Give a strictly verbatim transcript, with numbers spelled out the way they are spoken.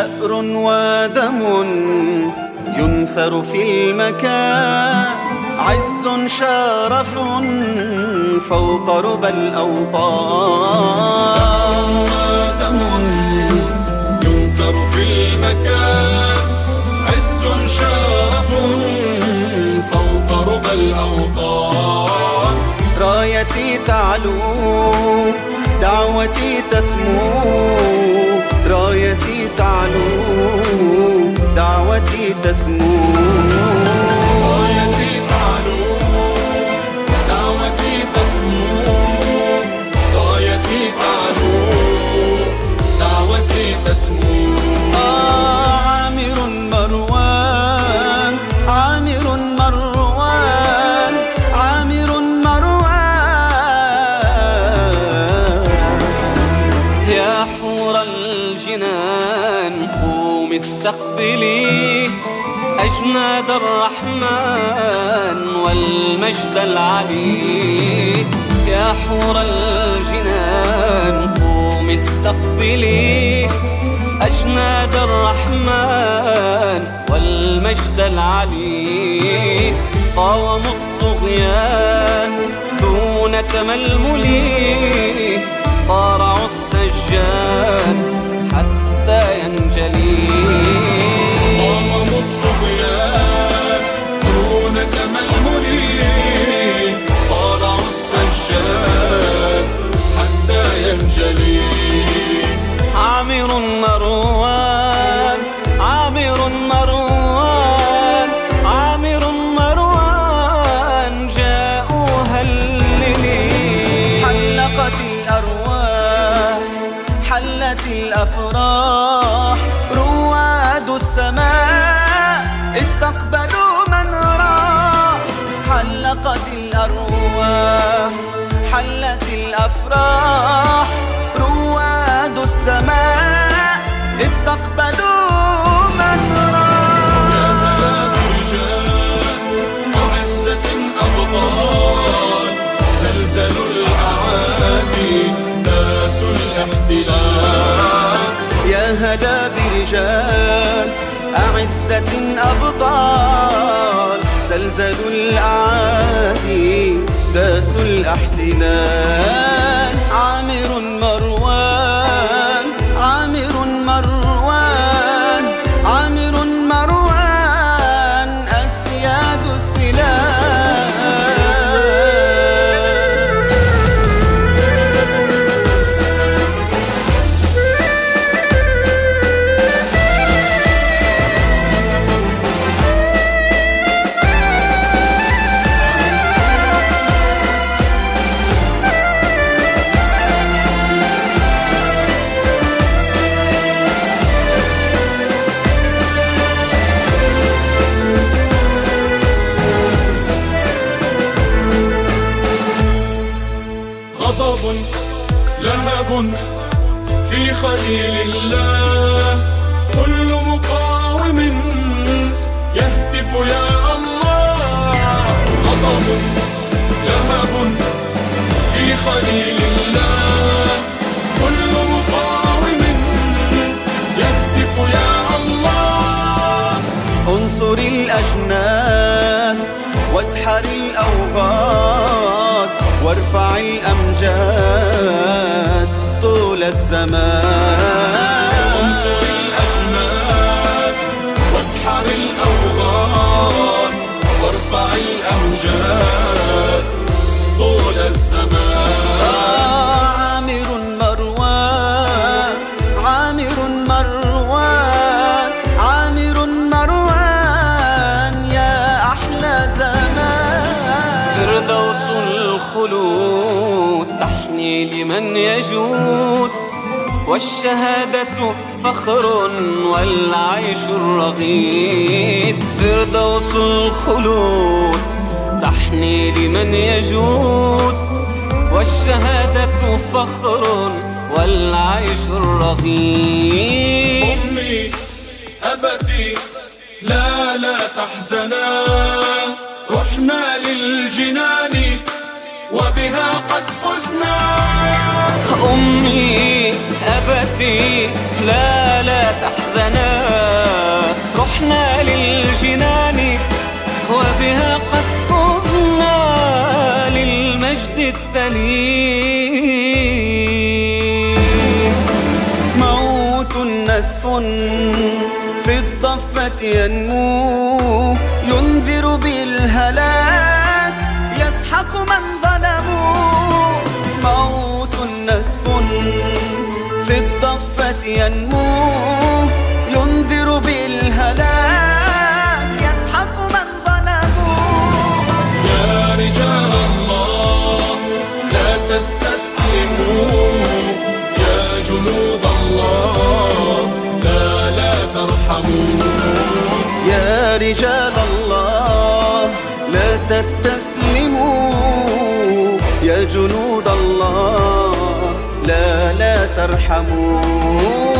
ثأر ودم ينثر في المكان، عز شرف فوق ربى الأوطان. ثأر ودم ينثر في المكان، عز شرف فوق ربى الأوطان. رايتي تعلو دعوتي تسمو، رايتي تعلو دعوتي تسمو. رايتي تعلو دعوتي تسمو، رايتي تعلو دعوتي تسمو. آه عامر مروان، عامر مروان، عامر مروان. يا حور الجنان قومي استقبلي أجناد الرحمن والمجد العلي. يا حور الجنان قومي استقبلي أجناد الرحمن والمجد العلي. قاوموا الطغيان دون تململ، قارعوا السجان حتى ينجلي. قاوموا الطغيان دون تململ، قارعوا السجان حتى ينجلي. عامر مروان، عامر مروان، عامر مروان جاءوا هللي. حلقت الأرواح حلت الأفراح، رواد السماء استقبلوا من راح. حلقت الأرواح حلت الأفراح، رواد السماء استقبلوا من راح. يا هلا برجال وعزة أبطال، زلزلوا الأعادي داسوا الاحتلال. يا هلا برجال أعزة أبطال، زلزلوا الأعادي داسوا الاحتلال. عامر مروان، عامر مروان، عامر مروان أسياد السلال. غضب لهب في خليل الله، كل مقاوم يهتف يا الله. غضب لهب في خليل الله، كل مقاوم يهتف يا الله. انصر الأجناد وادحر الأوغاد، وارفع الأمجاد طول الزمان. انصر الأجناد وادحر الأوغاد، وارفع الأمجاد طول الزمان. عامر مروان، عامر مروان، عامر مروان يا أحلى زمان. فردوس الخلود تحني لمن يجود، والشهادة فخر والعيش الرغيد. فردوس الخلود تحني لمن يجود، والشهادة فخر والعيش الرغيد. أمي أبتي لا لا تحزنا، رحنا للجنان وبها قد فزنا. أمي أبتي لا لا تحزنا، رحنا للجنان وبها قد فزنا للمجد التليم. موت نسف في الضفة ينمو، ينذر بالهلاك يسحق من ظلموا. موت نسف في الضفة ينمو، ينذر بالهلاك يسحق من ظلموا. يا رجال الله لا تستسلموا، يا جنود الله لا لا ترحموا. يا رجال الله لا تستسلموا، يا جنود الله لا لا ترحموا.